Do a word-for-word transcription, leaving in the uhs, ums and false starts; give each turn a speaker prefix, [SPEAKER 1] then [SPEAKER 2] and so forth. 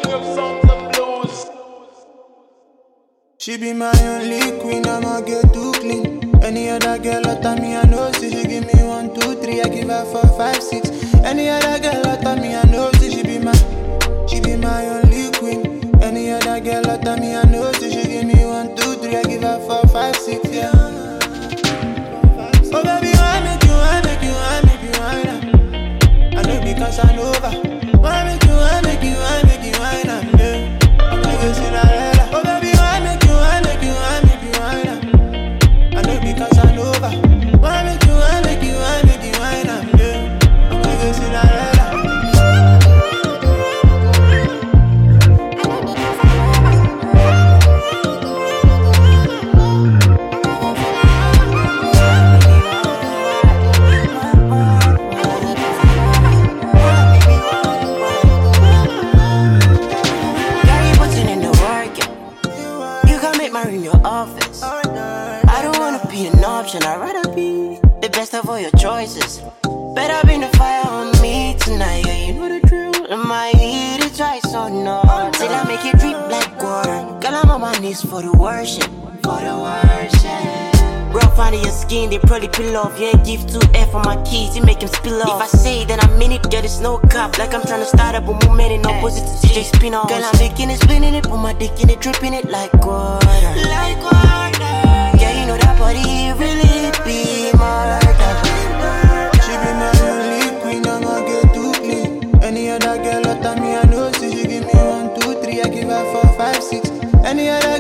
[SPEAKER 1] She be my only queen, I'ma get too clean. Any other girl out of me, I know, see she give me one, two, three, I give her four, five, six. Any other girl out of me, I know, see she be my, she be my only queen. Any other girl out of me, I know, see she give me one, two, three, I give her four, five, six, yeah. Oh baby, why make you, why make you, why make you, why not? I know because I know over. Why make you, why make you, why make you, why not? Yeah. I'm like a Cinderella. Oh baby, why make you, why make you, why make you, why not? I know because I know over. Why make you, why make you, why make you, why not? Yeah. I'm like a Cinderella.
[SPEAKER 2] I'd rather be the best of all your choices. Better bring the fire on me tonight. Yeah, you know the drill. Am I here to try so no? Till I make it drip like water. Girl, I'm on my knees for the worship. For the worship. Rough under your skin, they probably peel off. You ain't give two F on my keys, you make them spill off. If I say then I mean it, girl, it's no cap. Like I'm trying to start up a movement in opposite to D J Spin-off. Girl, I'm making it, spinning it, put my dick in it, dripping it like water. Like water. Yeah, you know that body really be murder.
[SPEAKER 1] She be my only queen, I'ma get too clean. Any other girl out of me, I know, see she give me one, two, three, I give her four, five, six. Any other